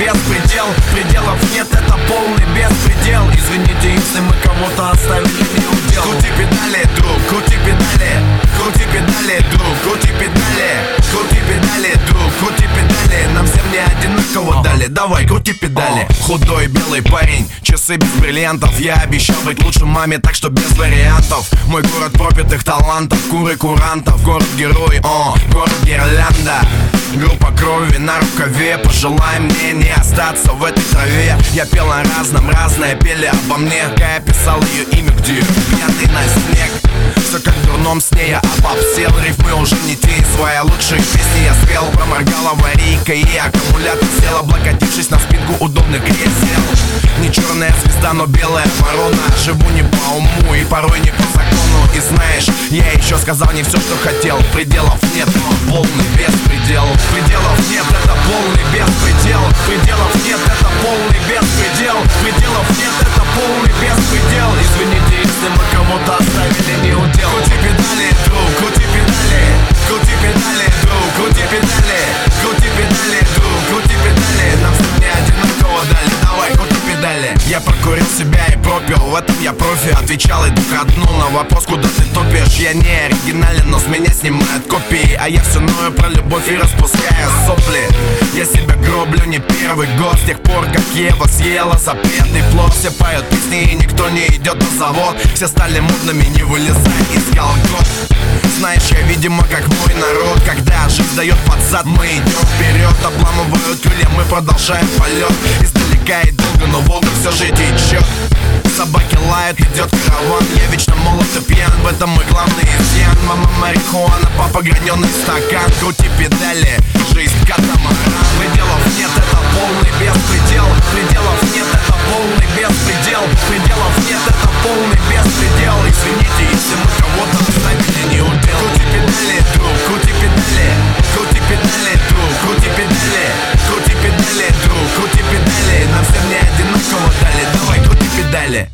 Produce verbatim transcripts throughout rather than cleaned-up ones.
беспредел. Пределов нет, это полный беспредел. Извините, если мы кого-то оставили неудел. Крути педали, друг, крути педали. Крути педали, друг, крути педали. Крути педали, друг, крути педали. Нам всем не одинаково дали, давай, крути педали. Худой белый парень, часы без бриллиантов. Я обещал быть лучше маме, так что без вариантов. Мой город пропитых талантов, куры курантов. Город-герой, о, город-гирлянда. Группа крови на рукаве. Пожелай мне не остаться в этой траве. Я пел о разном, разное пели обо мне. Я писал ее имя, где пьяный на снег. Все как в дурном сне, я обобсел. Рифмы уже не те, свои лучшие песни я спел. Проморгал аварийка и аккумулятор сел, облокотившись на спинку удобных кресел. Не черная звезда, но белая ворона. Живу не по уму и порой не по закону. И знаешь, я еще сказал не все, что хотел. Пределов нет, но полный беспредел. Пределов нет, это полный беспредел. Пределов нет, это полный беспредел. Пределов нет, это полный беспредел. Извините, если мы кого-то оставили неудел. Крути педали, друг, крути педали. Крути педали, друг, крути педали. Крути педали, друг, крути педали. Нам всем не одинаково дали, давай, крути педали. Я прокурил себя и пропил, в этом я профи. Отвечал иду ко дну на вопрос, куда ты топишь. Я не оригинален, но с меня снимают копии. А я все ною про любовь и распускаю сопли. Я себя гроблю не первый год. С тех пор, как Ева съела запретный плод. Все поют песни и никто не идет на завод. Все стали модными, не вылезай из колгот. Знаешь, я, видимо, как мой народ. Когда жизнь дает под зад, мы идем вперед. Обламывают крылья, мы продолжаем полет. Издалека и долго, но Волга все же течет. Собаки лают, идет караван. Я вечно молод и пьян, в этом мой главный изъян. Мама марихуана, папа граненый стакан. Крути педали, жизнь катамаран. Пределов нет, это полный беспредел. Пределов нет, это полный беспредел. Пределов нет, это полный беспредел. Извините, если мы кого-то оставили неудел. Крути педали, друг, крути педали. Крути педали, друг, крути педали. Крути педали, друг, крути педали. Нам всем не одинаково дали, давай, крути педали.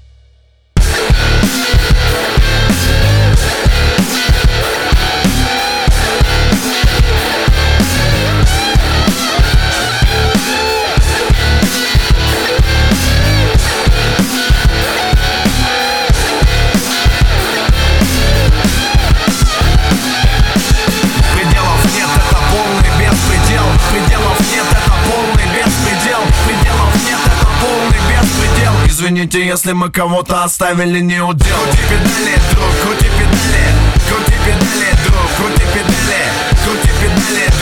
Извините, если мы кого-то оставили неудел. Крути педали, друг, крути педали. Крути педали, друг, крути педали. Крути педали,